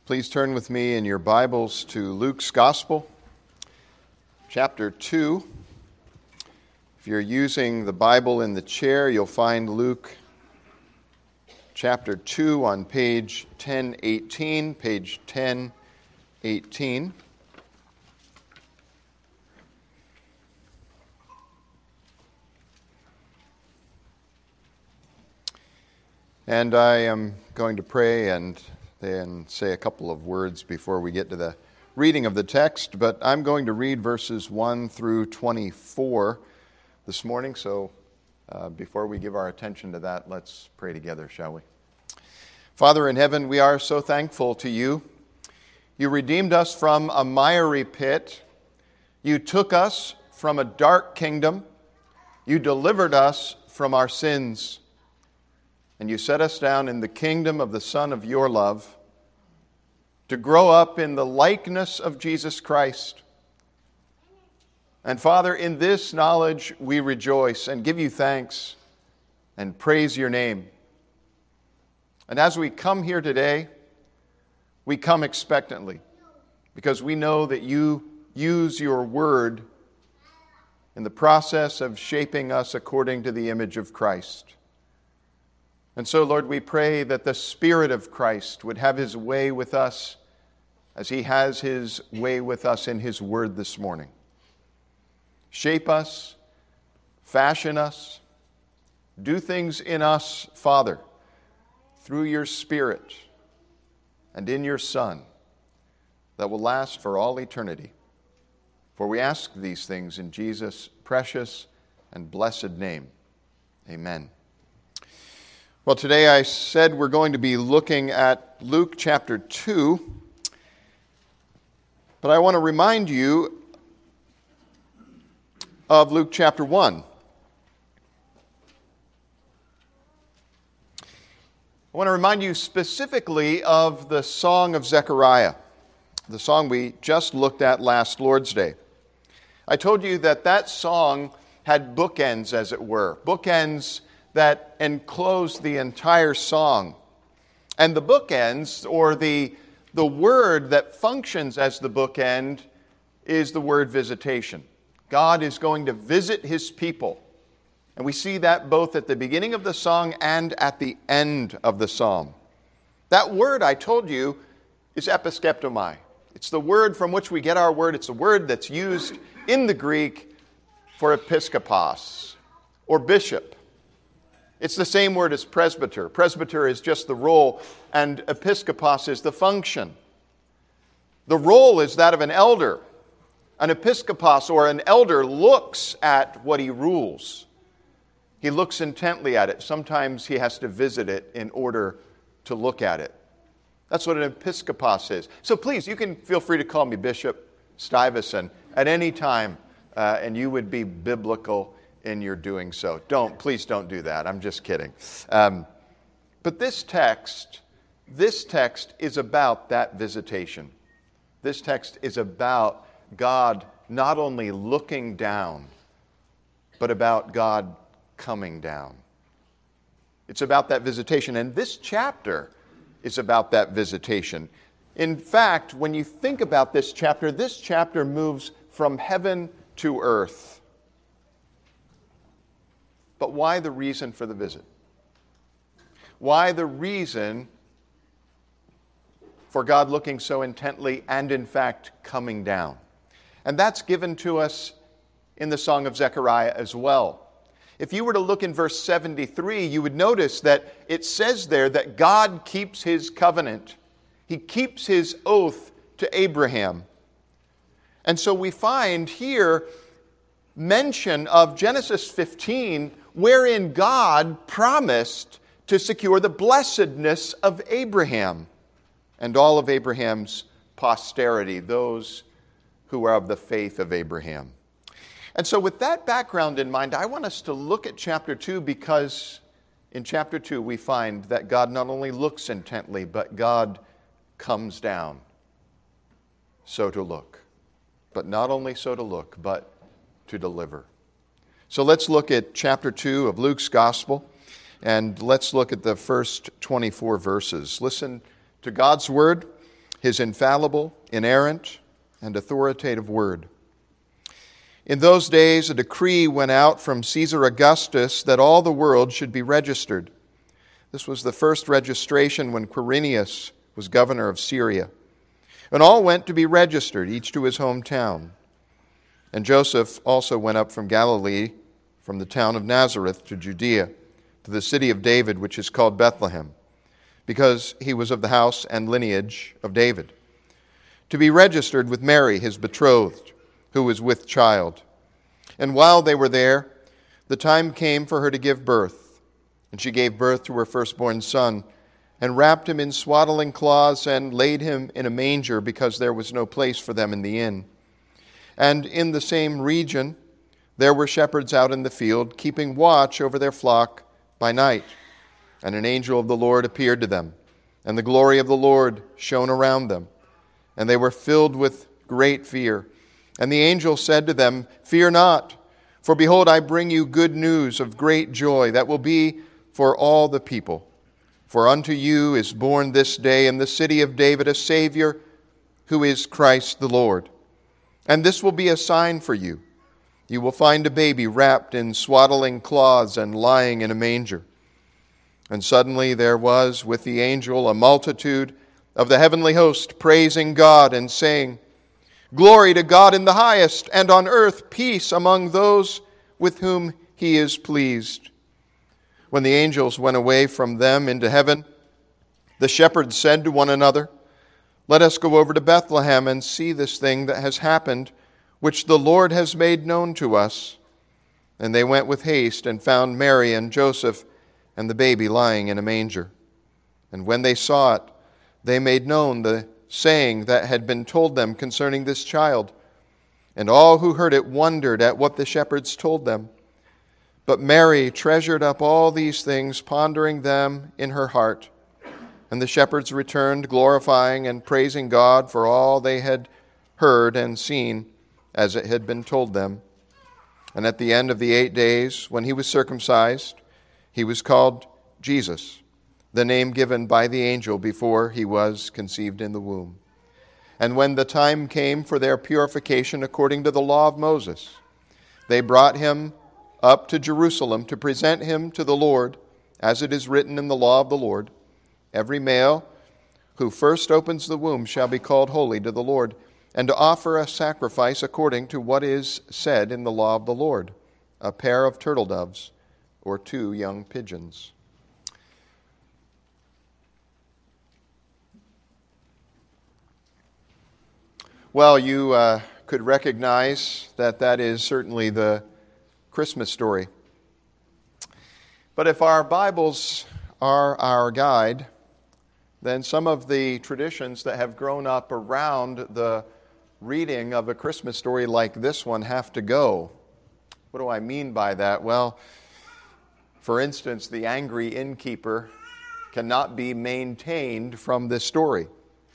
Please turn with me in your Bibles to Luke's Gospel, chapter 2. If you're using the Bible in the chair, you'll find Luke chapter 2 on page 1018, page 1018. And I am going to pray and then say a couple of words before we get to the reading of the text, but I'm going to read verses 1 through 24 this morning, so before we give our attention to that, let's pray together, shall we? Father in heaven, we are so thankful to you. You redeemed us from a miry pit. You took us from a dark kingdom. You delivered us from our sins. And you set us down in the kingdom of the Son of your love to grow up in the likeness of Jesus Christ. And Father, in this knowledge we rejoice and give you thanks and praise your name. And as we come here today, we come expectantly because we know that you use your word in the process of shaping us according to the image of Christ. And so, Lord, we pray that the Spirit of Christ would have his way with us as he has his way with us in his word this morning. Shape us, fashion us, do things in us, Father, through your Spirit and in your Son that will last for all eternity. For we ask these things in Jesus' precious and blessed name. Amen. Well, today I said we're going to be looking at Luke chapter 2, but I want to remind you of Luke chapter 1. I want to remind you specifically of the Song of Zechariah, the song we just looked at last Lord's Day. I told you that song had bookends, as it were, bookends that enclosed the entire song. And the bookends, or the word that functions as the bookend, is the word visitation. God is going to visit his people. And we see that both at the beginning of the song and at the end of the psalm. That word, I told you, is episkeptomai. It's the word from which we get our word. It's a word that's used in the Greek for episkopos, or bishop. It's the same word as presbyter. Presbyter is just the role, and episkopos is the function. The role is that of an elder. An episkopos, or an elder, looks at what he rules. He looks intently at it. Sometimes he has to visit it in order to look at it. That's what an episkopos is. So please, you can feel free to call me Bishop Stuyvesant at any time, and you would be biblical in your doing so. Please don't do that. I'm just kidding. But this text is about that visitation. This text is about God not only looking down, but about God coming down. It's about that visitation, and this chapter is about that visitation. In fact, when you think about this chapter moves from heaven to earth. But why the reason for the visit? Why the reason for God looking so intently and, in fact, coming down? And that's given to us in the Song of Zechariah as well. If you were to look in verse 73, you would notice that it says there that God keeps his covenant. He keeps his oath to Abraham. And so we find here mention of Genesis 15, wherein God promised to secure the blessedness of Abraham and all of Abraham's posterity, those who are of the faith of Abraham. And so with that background in mind, I want us to look at chapter 2 because in chapter 2 we find that God not only looks intently, but God comes down so to look. But not only so to look, but to deliver. So let's look at chapter 2 of Luke's Gospel, and let's look at the first 24 verses. Listen to God's word. his infallible, inerrant, and authoritative word. In those days, a decree went out from Caesar Augustus that all the world should be registered. This was the first registration when Quirinius was governor of Syria. And all went to be registered, each to his hometown. And Joseph also went up from Galilee, from the town of Nazareth to Judea, to the city of David, which is called Bethlehem, because he was of the house and lineage of David, to be registered with Mary, his betrothed, who was with child. And while they were there, the time came for her to give birth. And she gave birth to her firstborn son, and wrapped him in swaddling cloths, and laid him in a manger, because there was no place for them in the inn. And in the same region there were shepherds out in the field, keeping watch over their flock by night. And an angel of the Lord appeared to them, and the glory of the Lord shone around them. And they were filled with great fear. And the angel said to them, "Fear not, for behold, I bring you good news of great joy that will be for all the people. For unto you is born this day in the city of David a Savior, who is Christ the Lord. And this will be a sign for you. You will find a baby wrapped in swaddling cloths and lying in a manger." And suddenly there was with the angel a multitude of the heavenly host, praising God and saying, "Glory to God in the highest, and on earth peace among those with whom he is pleased." When the angels went away from them into heaven, the shepherds said to one another, "Let us go over to Bethlehem and see this thing that has happened, which the Lord has made known to us." And they went with haste and found Mary and Joseph and the baby lying in a manger. And when they saw it, they made known the saying that had been told them concerning this child. And all who heard it wondered at what the shepherds told them. But Mary treasured up all these things, pondering them in her heart. And the shepherds returned, glorifying and praising God for all they had heard and seen, as it had been told them. And at the end of the 8 days, when he was circumcised, he was called Jesus, the name given by the angel before he was conceived in the womb. And when the time came for their purification according to the law of Moses, they brought him up to Jerusalem to present him to the Lord, as it is written in the law of the Lord. Every male who first opens the womb shall be called holy to the Lord, and to offer a sacrifice according to what is said in the law of the Lord, a pair of turtle doves or 2 young pigeons. Well, you could recognize that that is certainly the Christmas story. But if our Bibles are our guide, then some of the traditions that have grown up around the reading of a Christmas story like this one have to go. What do I mean by that? Well, for instance, the angry innkeeper cannot be maintained from this story.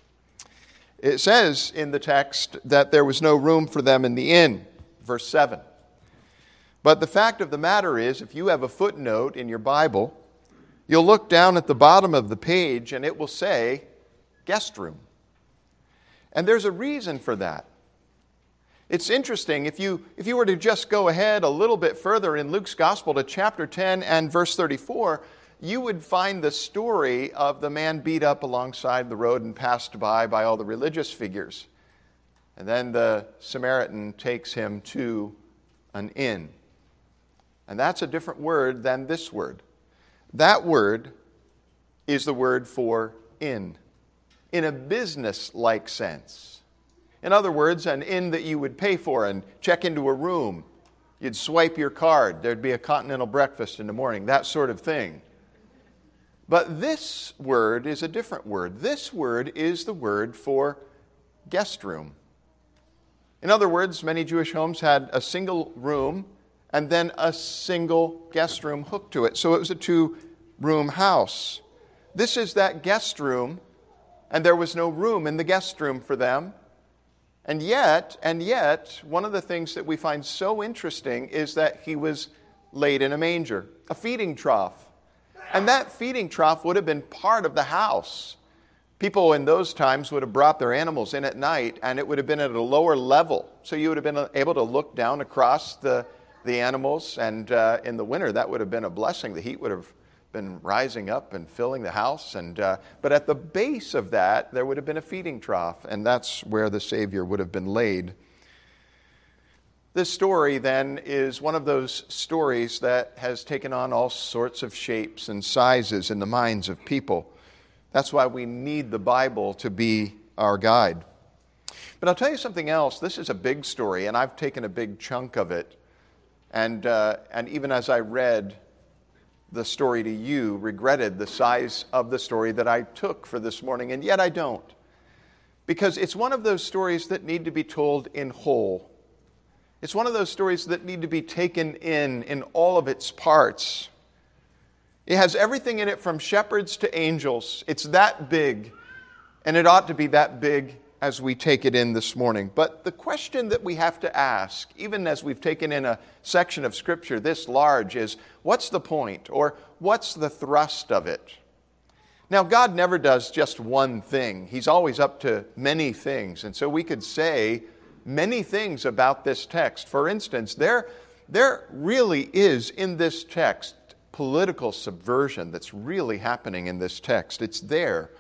It says in the text that there was no room for them in the inn, verse 7. But the fact of the matter is, if you have a footnote in your Bible, you'll look down at the bottom of the page and it will say guest room. And there's a reason for that. It's interesting, if you were to just go ahead a little bit further in Luke's Gospel to chapter 10 and verse 34, you would find the story of the man beat up alongside the road and passed by all the religious figures. And then the Samaritan takes him to an inn. And that's a different word than this word. That word is the word for inn, in a business-like sense. In other words, an inn that you would pay for and check into a room. You'd swipe your card. There'd be a continental breakfast in the morning, that sort of thing. But this word is a different word. This word is the word for guest room. In other words, many Jewish homes had a single room and then a single guest room hooked to it. So it was a 2-room house. This is that guest room, and there was no room in the guest room for them. And yet, one of the things that we find so interesting is that he was laid in a manger, a feeding trough. And that feeding trough would have been part of the house. People in those times would have brought their animals in at night, and it would have been at a lower level. So you would have been able to look down across the animals, and in the winter that would have been a blessing. The heat would have been rising up and filling the house, but at the base of that there would have been a feeding trough, and that's where the Savior would have been laid. This story then is one of those stories that has taken on all sorts of shapes and sizes in the minds of people. That's why we need the Bible to be our guide. But I'll tell you something else. This is a big story, and I've taken a big chunk of it. And even as I read the story to you, regretted the size of the story that I took for this morning, and yet I don't. Because it's one of those stories that need to be told in whole. It's one of those stories that need to be taken in all of its parts. It has everything in it from shepherds to angels. It's that big, and it ought to be that big as we take it in this morning. But the question that we have to ask, even as we've taken in a section of Scripture this large, is what's the point, or what's the thrust of it? Now, God never does just one thing. He's always up to many things. And so we could say many things about this text. For instance, there really is in this text political subversion that's really happening in this text. It's there.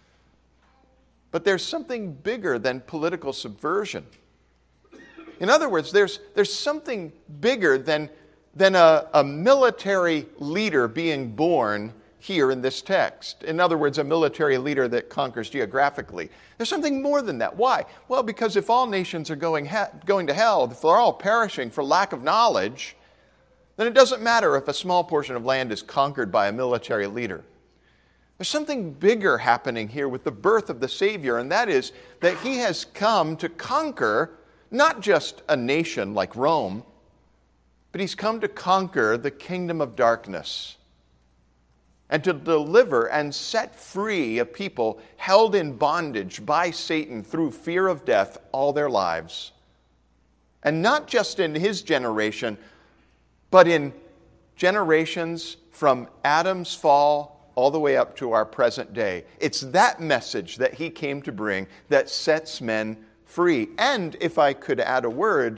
But there's something bigger than political subversion. In other words, there's something bigger than a military leader being born here in this text. In other words, a military leader that conquers geographically. There's something more than that. Why? Well, because if all nations are going to hell, if they're all perishing for lack of knowledge, then it doesn't matter if a small portion of land is conquered by a military leader. There's something bigger happening here with the birth of the Savior, and that is that he has come to conquer not just a nation like Rome, but he's come to conquer the kingdom of darkness and to deliver and set free a people held in bondage by Satan through fear of death all their lives. And not just in his generation, but in generations from Adam's fall all the way up to our present day. It's that message that he came to bring that sets men free. And, if I could add a word,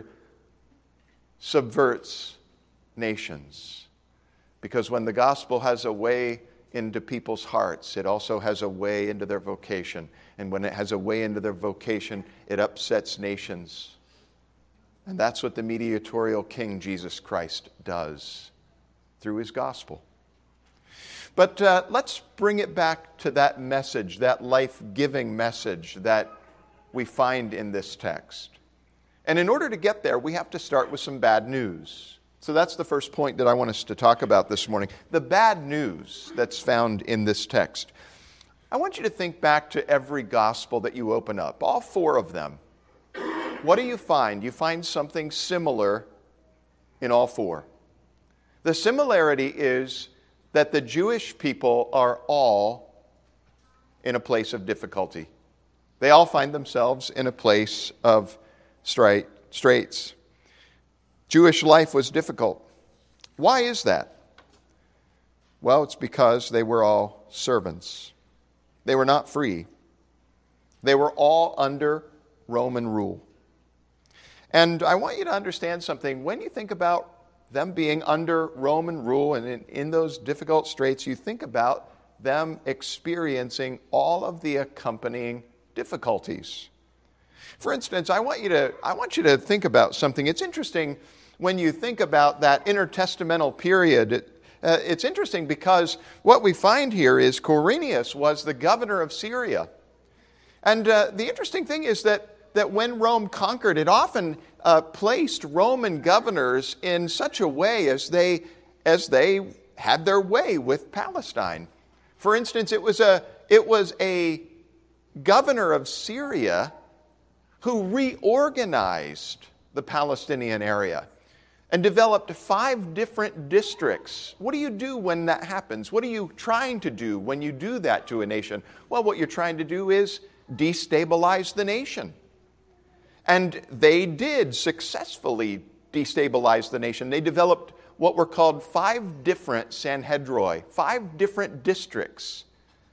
subverts nations. Because when the gospel has a way into people's hearts, it also has a way into their vocation. And when it has a way into their vocation, it upsets nations. And that's what the mediatorial King Jesus Christ does through his gospel. But let's bring it back to that message, that life-giving message that we find in this text. And in order to get there, we have to start with some bad news. So that's the first point that I want us to talk about this morning. The bad news that's found in this text. I want you to think back to every gospel that you open up, all four of them. What do you find? You find something similar in all four. The similarity is that the Jewish people are all in a place of difficulty. They all find themselves in a place of straits. Jewish life was difficult. Why is that? Well, it's because they were all servants. They were not free. They were all under Roman rule. And I want you to understand something. When you think about them being under Roman rule and in those difficult straits, you think about them experiencing all of the accompanying difficulties. For instance, I want you to think about something. It's interesting when you think about that intertestamental period. It's interesting because what we find here is Quirinius was the governor of Syria. And the interesting thing is that when Rome conquered, it often placed Roman governors in such a way as they had their way with Palestine. For instance, it was a governor of Syria who reorganized the Palestinian area and developed 5 different districts. What do you do when that happens? What are you trying to do when you do that to a nation? Well, what you're trying to do is destabilize the nation. And they did successfully destabilize the nation. They developed what were called 5 different Sanhedroi, 5 different districts.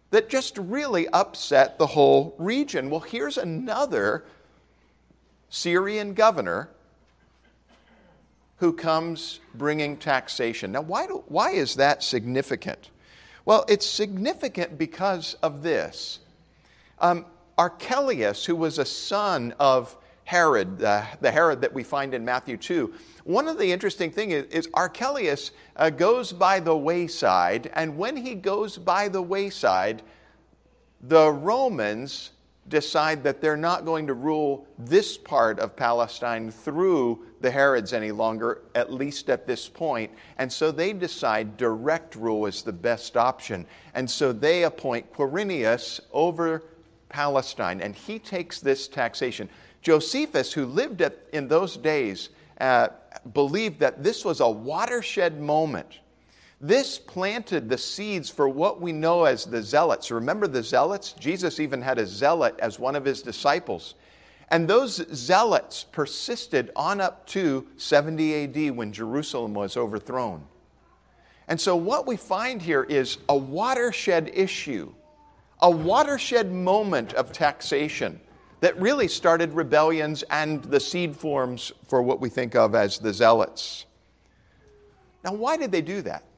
that just really upset the whole region. Well, here's another Syrian governor who comes bringing taxation. Now, why is that significant? Well, it's significant because of this. Archelaus, who was a son of Herod, the Herod that we find in Matthew 2, one of the interesting things is Archelaus goes by the wayside, and when he goes by the wayside, the Romans decide that they're not going to rule this part of Palestine through the Herods any longer, at least at this point. And so they decide direct rule is the best option. And so they appoint Quirinius over Palestine, and he takes this taxation. Josephus, who lived in those days, believed that this was a watershed moment. This planted the seeds for what we know as the Zealots. Remember the Zealots? Jesus even had a zealot as one of his disciples. And those Zealots persisted on up to 70 AD when Jerusalem was overthrown. And so what we find here is a watershed issue, a watershed moment of taxation that really started rebellions and the seed forms for what we think of as the Zealots. Now, why did they do that?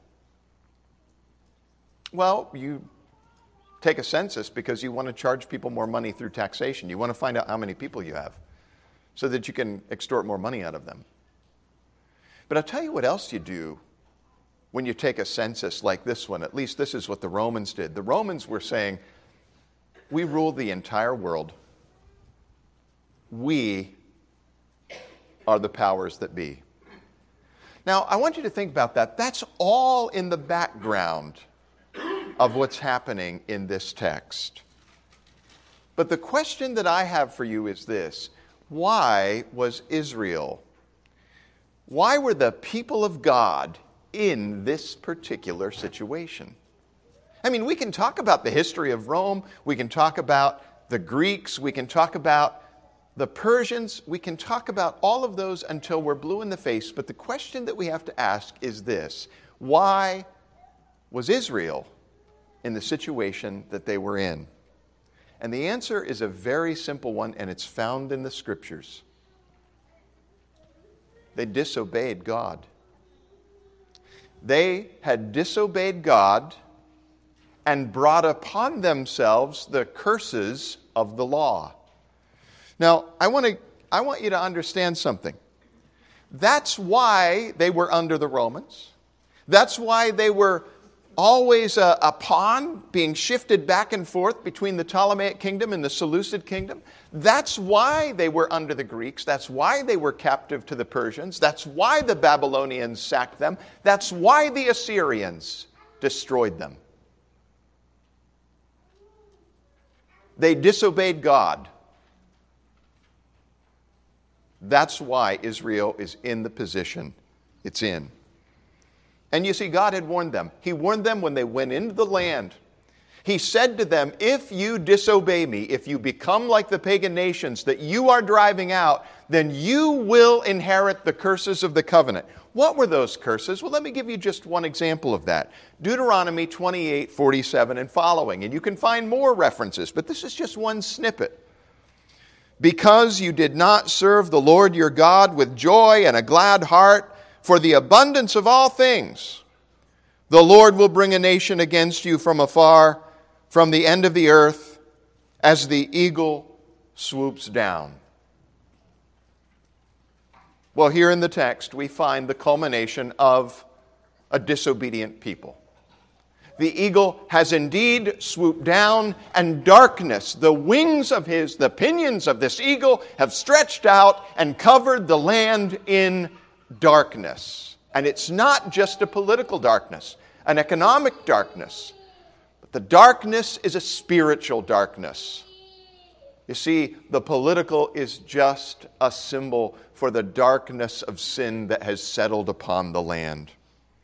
Well, you take a census because you want to charge people more money through taxation. You want to find out how many people you have so that you can extort more money out of them. But I'll tell you what else you do when you take a census like this one. At least this is what the Romans did. The Romans were saying, we rule the entire world. We are the powers that be. Now, I want you to think about that. That's all in the background of what's happening in this text. But the question that I have for you is this: why was Israel, why were the people of God in this particular situation? I mean, we can talk about the history of Rome, we can talk about the Greeks, we can talk about the Persians, we can talk about all of those until we're blue in the face, but the question that we have to ask is this: why was Israel in the situation that they were in? And the answer is a very simple one, and it's found in the Scriptures. They disobeyed God. They had disobeyed God and brought upon themselves the curses of the law. Now, I want you to understand something. That's why they were under the Romans. That's why they were always a pawn being shifted back and forth between the Ptolemaic kingdom and the Seleucid kingdom. That's why they were under the Greeks. That's why they were captive to the Persians. That's why the Babylonians sacked them. That's why the Assyrians destroyed them. They disobeyed God. That's why Israel is in the position it's in. And you see, God had warned them. He warned them when they went into the land. He said to them, if you disobey me, if you become like the pagan nations that you are driving out, then you will inherit the curses of the covenant. What were those curses? Well, let me give you just one example of that. Deuteronomy 28:47 and following. And you can find more references, but this is just one snippet. Because you did not serve the Lord your God with joy and a glad heart, for the abundance of all things, the Lord will bring a nation against you from afar, from the end of the earth, as the eagle swoops down. Well, here in the text, we find the culmination of a disobedient people. The eagle has indeed swooped down, and darkness, the pinions of this eagle have stretched out and covered the land in darkness. And it's not just a political darkness, an economic darkness. But the darkness is a spiritual darkness. You see, the political is just a symbol for the darkness of sin that has settled upon the land.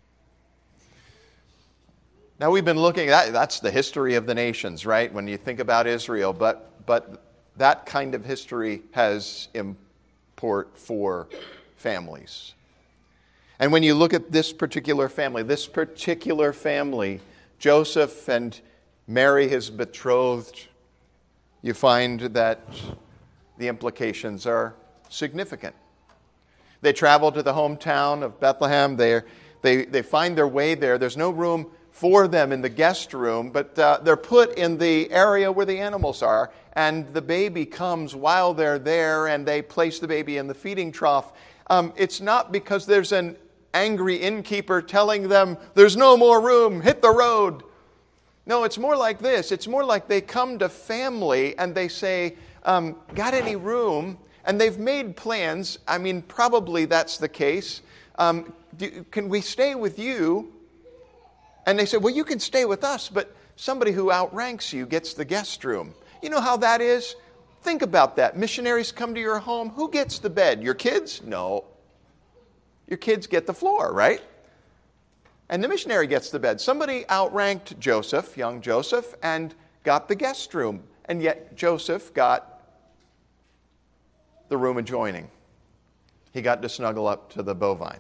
Now, we've been looking at that's the history of the nations, right? When you think about Israel, but that kind of history has import for families. And when you look at this particular family, Joseph and marry his betrothed, you find that the implications are significant. They travel to the hometown of Bethlehem. They find their way there. There's no room for them in the guest room, but they're put in the area where the animals are, and the baby comes while they're there, and they place the baby in the feeding trough. It's not because there's an angry innkeeper telling them, there's no more room, hit the road. No, it's more like this. It's more like they come to family and they say, got any room? And they've made plans. I mean, probably that's the case. Can we stay with you? And they say, well, you can stay with us, but somebody who outranks you gets the guest room. You know how that is? Think about that. Missionaries come to your home. Who gets the bed? Your kids? No. Your kids get the floor, right? And the missionary gets the bed. Somebody outranked Joseph, young Joseph, and got the guest room. And yet Joseph got the room adjoining. He got to snuggle up to the bovine.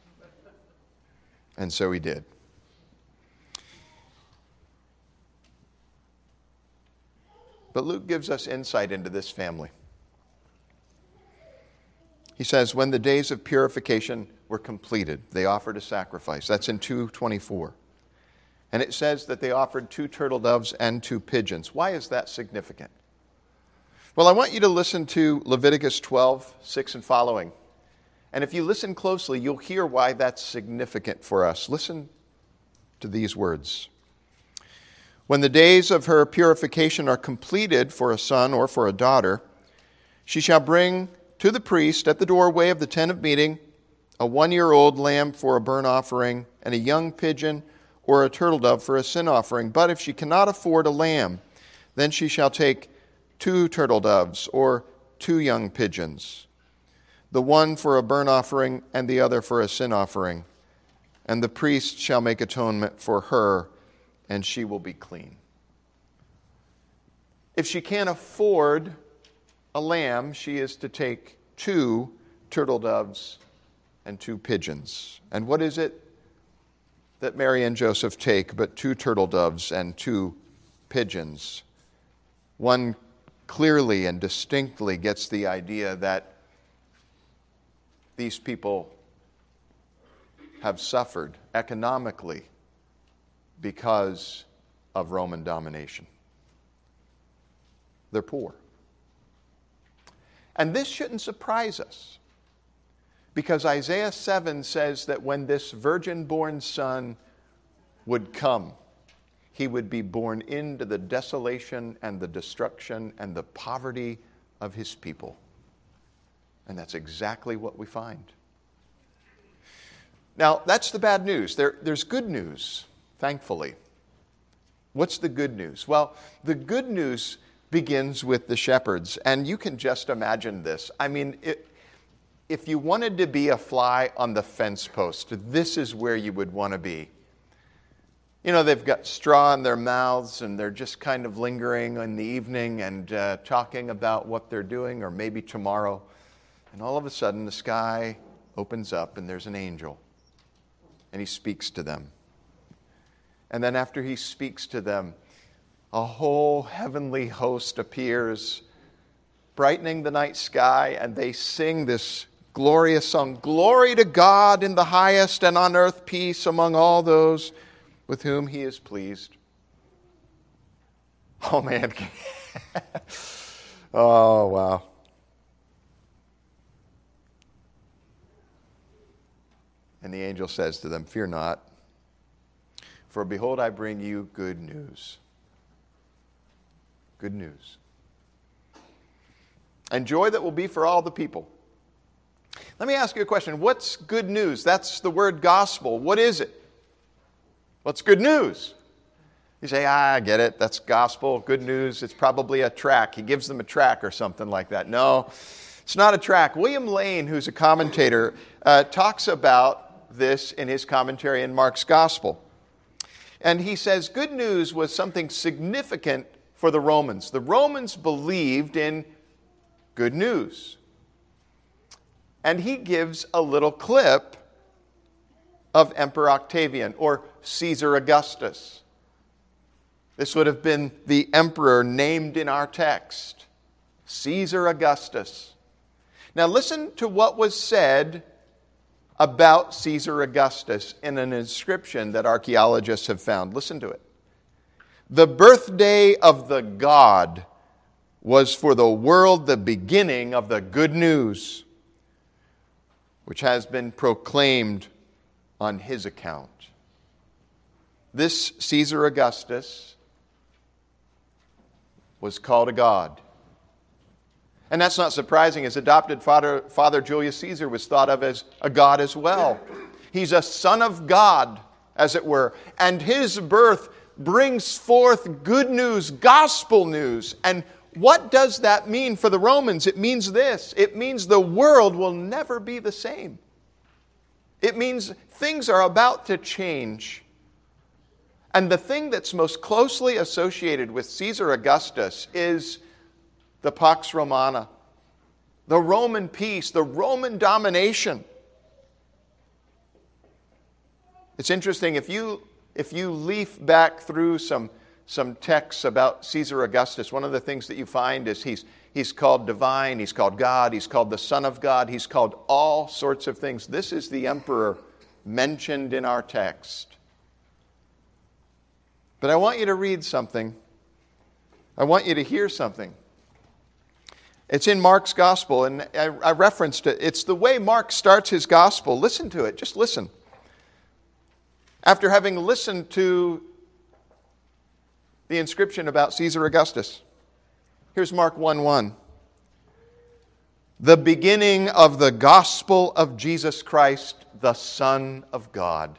And so he did. But Luke gives us insight into this family. He says, when the days of purification were completed, they offered a sacrifice. That's in 2:24. And it says that they offered 2 turtle doves and 2 pigeons. Why is that significant? Well, I want you to listen to Leviticus 12:6 and following. And if you listen closely, you'll hear why that's significant for us. Listen to these words. When the days of her purification are completed for a son or for a daughter, she shall bring to the priest at the doorway of the tent of meeting a 1-year-old lamb for a burnt offering and a young pigeon or a turtle dove for a sin offering. But if she cannot afford a lamb, then she shall take 2 turtle doves or 2 young pigeons, the one for a burnt offering and the other for a sin offering. And the priest shall make atonement for her, and she will be clean. If she can't afford a lamb, she is to take 2 turtle doves and 2 pigeons. And what is it that Mary and Joseph take but 2 turtle doves and 2 pigeons? One clearly and distinctly gets the idea that these people have suffered economically because of Roman domination. They're poor. And this shouldn't surprise us, because Isaiah 7 says that when this virgin-born son would come, he would be born into the desolation and the destruction and the poverty of his people. And that's exactly what we find. Now, that's the bad news. There's good news, thankfully. What's the good news? Well, the good news begins with the shepherds. And you can just imagine this. I mean, if you wanted to be a fly on the fence post, this is where you would want to be. You know, they've got straw in their mouths and they're just kind of lingering in the evening and talking about what they're doing or maybe tomorrow. And all of a sudden the sky opens up and there's an angel and he speaks to them. And then after he speaks to them, a whole heavenly host appears, brightening the night sky, and they sing this glorious song, "Glory to God in the highest, and on earth peace among all those with whom he is pleased." Oh, man. Oh, wow. And the angel says to them, "Fear not, for behold, I bring you good news." Good news. And joy that will be for all the people. Let me ask you a question. What's good news? That's the word gospel. What is it? What's good news? You say, I get it. That's gospel. Good news. It's probably a track. He gives them a track or something like that. No, it's not a track. William Lane, who's a commentator, talks about this in his commentary in Mark's gospel. And he says good news was something significant for the Romans. The Romans believed in good news. And he gives a little clip of Emperor Octavian or Caesar Augustus. This would have been the emperor named in our text, Caesar Augustus. Now listen to what was said about Caesar Augustus in an inscription that archaeologists have found. Listen to it. The birthday of the god was for the world the beginning of the good news, which has been proclaimed on his account. This Caesar Augustus was called a god. And that's not surprising. His adopted father Julius Caesar was thought of as a god as well. He's a son of God, as it were. And his birth brings forth good news, gospel news. And what does that mean for the Romans? It means this. It means the world will never be the same. It means things are about to change. And the thing that's most closely associated with Caesar Augustus is the Pax Romana, the Roman peace, the Roman domination. It's interesting, if you leaf back through some texts about Caesar Augustus, one of the things that you find is he's called divine, he's called God, he's called the Son of God, he's called all sorts of things. This is the emperor mentioned in our text. But I want you to read something. I want you to hear something. It's in Mark's gospel, and I referenced it. It's the way Mark starts his gospel. Listen to it. Just listen. After having listened to the inscription about Caesar Augustus, here's Mark 1:1. The beginning of the gospel of Jesus Christ, the Son of God.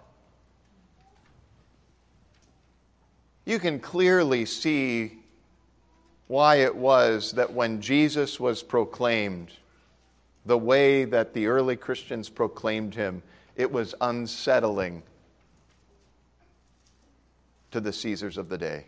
You can clearly see why it was that when Jesus was proclaimed, the way that the early Christians proclaimed him, it was unsettling to the Caesars of the day.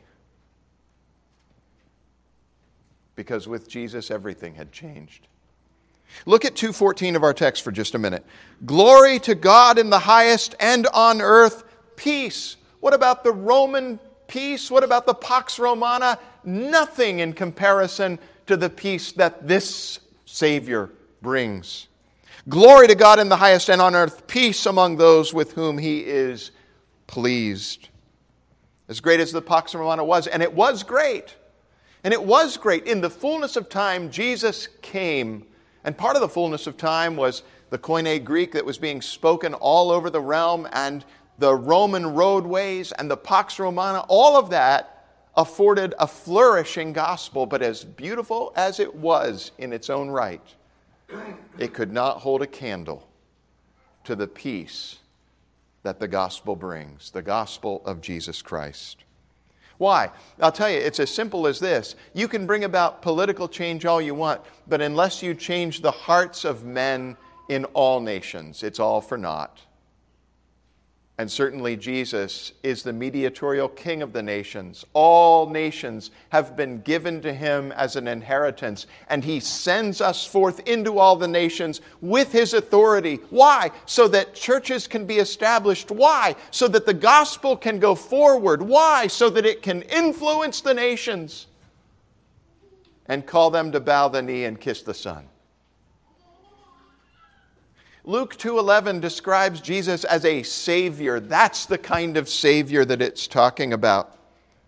Because with Jesus, everything had changed. Look at 2:14 of our text for just a minute. Glory to God in the highest, and on earth peace. What about the Roman peace? What about the Pax Romana? Nothing in comparison to the peace that this Savior brings. Glory to God in the highest, and on earth peace among those with whom He is pleased. As great as the Pax Romana was, and it was great, in the fullness of time, Jesus came. And part of the fullness of time was the Koine Greek that was being spoken all over the realm, and the Roman roadways and the Pax Romana. All of that afforded a flourishing gospel, but as beautiful as it was in its own right, it could not hold a candle to the peace that the gospel brings, the gospel of Jesus Christ. Why? I'll tell you, it's as simple as this. You can bring about political change all you want, but unless you change the hearts of men in all nations, it's all for naught. And certainly Jesus is the mediatorial king of the nations. All nations have been given to him as an inheritance, and he sends us forth into all the nations with his authority. Why? So that churches can be established. Why? So that the gospel can go forward. Why? So that it can influence the nations and call them to bow the knee and kiss the Son. Luke 2:11 describes Jesus as a Savior. That's the kind of Savior that it's talking about.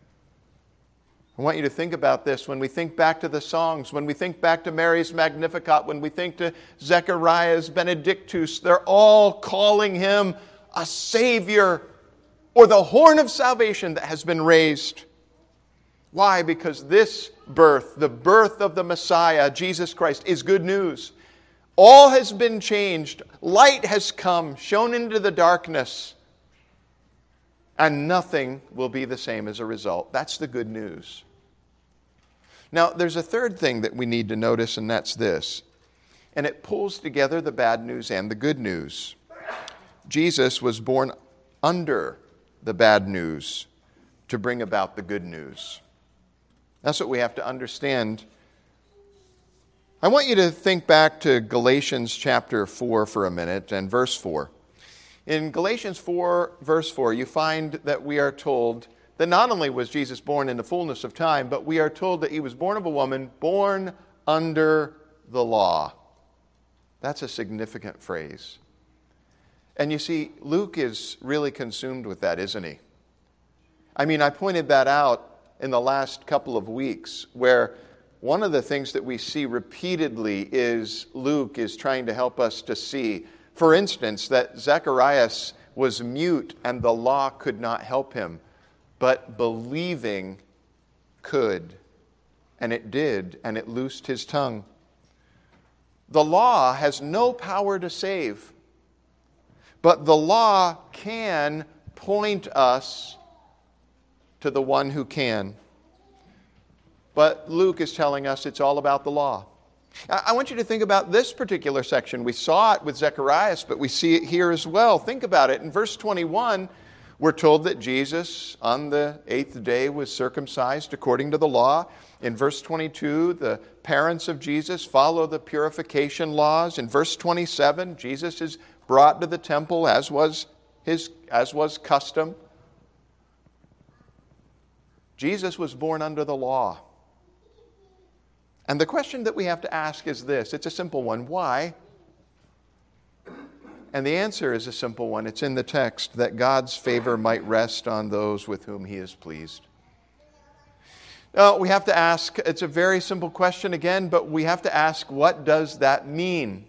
I want you to think about this when we think back to the songs, when we think back to Mary's Magnificat, when we think to Zechariah's Benedictus. They're all calling him a Savior, or the horn of salvation that has been raised. Why? Because this birth, the birth of the Messiah, Jesus Christ, is good news. All has been changed. Light has come, shone into the darkness, and nothing will be the same as a result. That's the good news. Now, there's a third thing that we need to notice, and that's this. And it pulls together the bad news and the good news. Jesus was born under the bad news to bring about the good news. That's what we have to understand. I want you to think back to Galatians chapter 4 for a minute and verse 4. In Galatians 4, verse 4, you find that we are told that not only was Jesus born in the fullness of time, but we are told that he was born of a woman, born under the law. That's a significant phrase. And you see, Luke is really consumed with that, isn't he? I mean, I pointed that out in the last couple of weeks, where one of the things that we see repeatedly is Luke is trying to help us to see, for instance, that Zacharias was mute and the law could not help him, but believing could. And it did, and it loosed his tongue. The law has no power to save, but the law can point us to the one who can. But Luke is telling us it's all about the law. I want you to think about this particular section. We saw it with Zacharias, but we see it here as well. Think about it. In verse 21, we're told that Jesus on the 8th day was circumcised according to the law. In verse 22, the parents of Jesus follow the purification laws. In verse 27, Jesus is brought to the temple as was custom. Jesus was born under the law. And the question that we have to ask is this. It's a simple one. Why? And the answer is a simple one. It's in the text, that God's favor might rest on those with whom he is pleased. Now, we have to ask, it's a very simple question again, but we have to ask, what does that mean?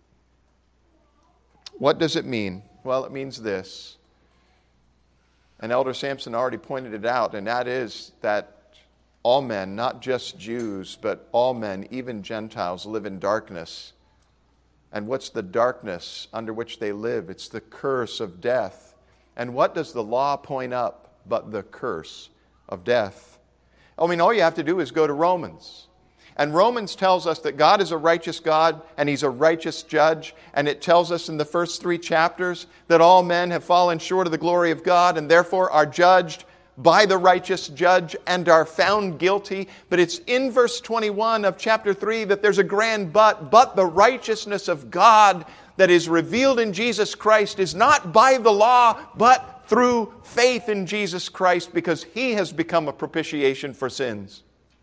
What does it mean? Well, it means this. And Elder Sampson already pointed it out, and that is that all men, not just Jews, but all men, even Gentiles, live in darkness. And what's the darkness under which they live? It's the curse of death. And what does the law point up but the curse of death? I mean, all you have to do is go to Romans. And Romans tells us that God is a righteous God and he's a righteous judge. And it tells us in the first 3 chapters that all men have fallen short of the glory of God and therefore are judged by the righteous judge and are found guilty. But it's in verse 21 of chapter 3 that there's a grand but the righteousness of God that is revealed in Jesus Christ is not by the law, but through faith in Jesus Christ, because he has become a propitiation for sins.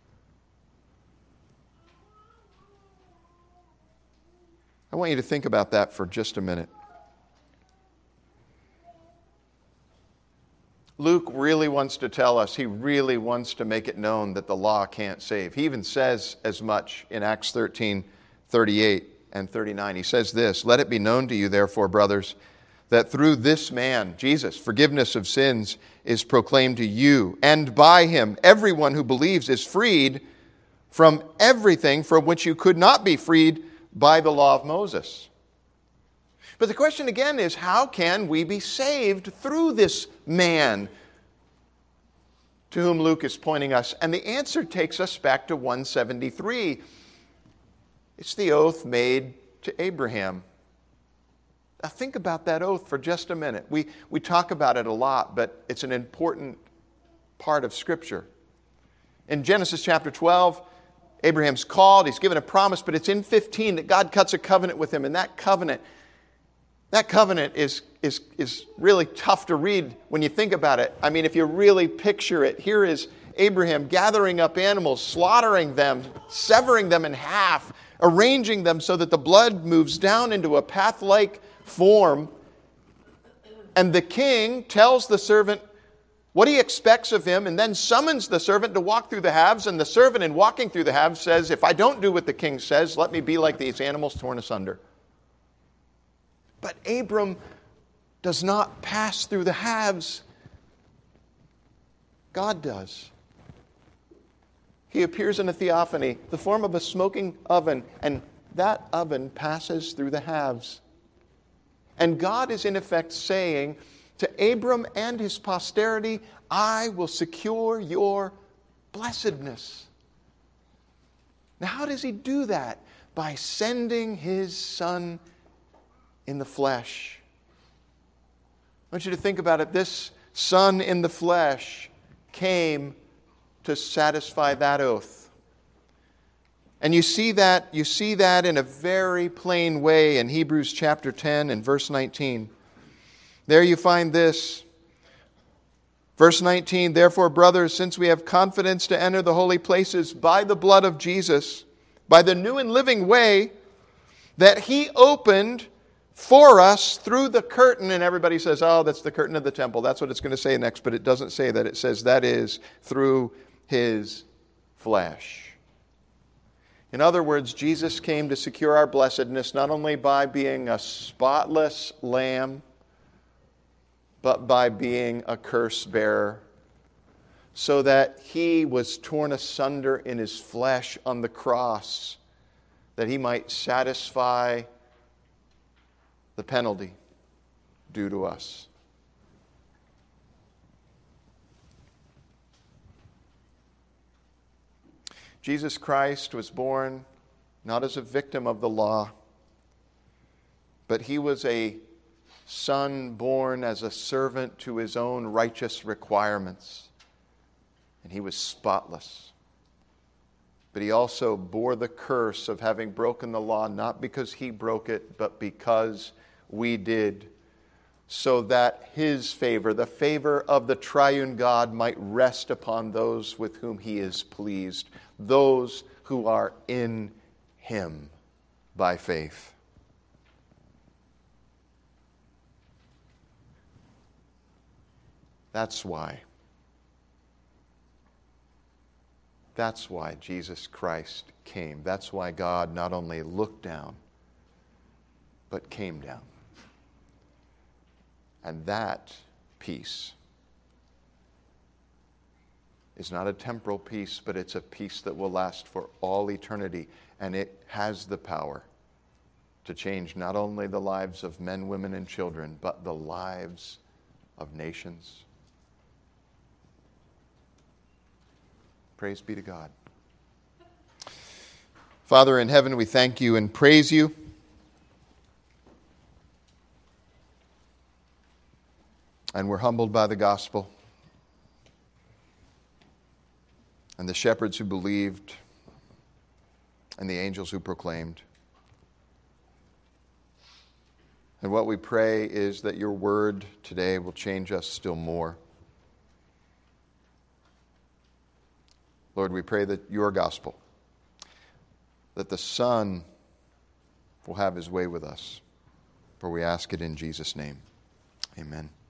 I want you to think about that for just a minute. Luke really wants to tell us, he really wants to make it known that the law can't save. He even says as much in Acts 13:38 and 39. He says this, "Let it be known to you, therefore, brothers, that through this man, Jesus, forgiveness of sins is proclaimed to you, and by him everyone who believes is freed from everything from which you could not be freed by the law of Moses." But the question again is, how can we be saved through this man to whom Luke is pointing us? And the answer takes us back to 173. It's the oath made to Abraham. Now think about that oath for just a minute. We talk about it a lot, but it's an important part of Scripture. In Genesis chapter 12, Abraham's called, he's given a promise, but it's in 15 that God cuts a covenant with him, and that covenant is really tough to read when you think about it. I mean, if you really picture it, here is Abraham gathering up animals, slaughtering them, severing them in half, arranging them so that the blood moves down into a path-like form. And the king tells the servant what he expects of him, and then summons the servant to walk through the halves. And the servant, in walking through the halves, says, "If I don't do what the king says, let me be like these animals torn asunder." But Abram does not pass through the halves. God does. He appears in a theophany, the form of a smoking oven, and that oven passes through the halves. And God is in effect saying to Abram and his posterity, "I will secure your blessedness." Now, how does he do that? By sending his Son in the flesh. I want you to think about it. This Son in the flesh came to satisfy that oath. And you see that in a very plain way in Hebrews chapter 10 and verse 19. There you find this. Verse 19, therefore, brothers, since we have confidence to enter the holy places by the blood of Jesus, by the new and living way that He opened for us through the curtain. And everybody says, oh, that's the curtain of the temple. That's what it's going to say next, but it doesn't say that. It says that is through His flesh. In other words, Jesus came to secure our blessedness not only by being a spotless lamb, but by being a curse bearer, so that He was torn asunder in His flesh on the cross, that He might satisfy the penalty due to us. Jesus Christ was born not as a victim of the law, but He was a Son born as a servant to His own righteous requirements. And He was spotless. But He also bore the curse of having broken the law, not because He broke it, but because we did, so that His favor, the favor of the triune God, might rest upon those with whom He is pleased, those who are in Him by faith. That's why Jesus Christ came. That's why God not only looked down, but came down. And that peace is not a temporal peace, but it's a peace that will last for all eternity. And it has the power to change not only the lives of men, women, and children, but the lives of nations. Praise be to God. Father in heaven, we thank You and praise You. And we're humbled by the gospel and the shepherds who believed and the angels who proclaimed. And what we pray is that Your word today will change us still more. Lord, we pray that Your gospel, that the Son will have His way with us. For we ask it in Jesus' name. Amen.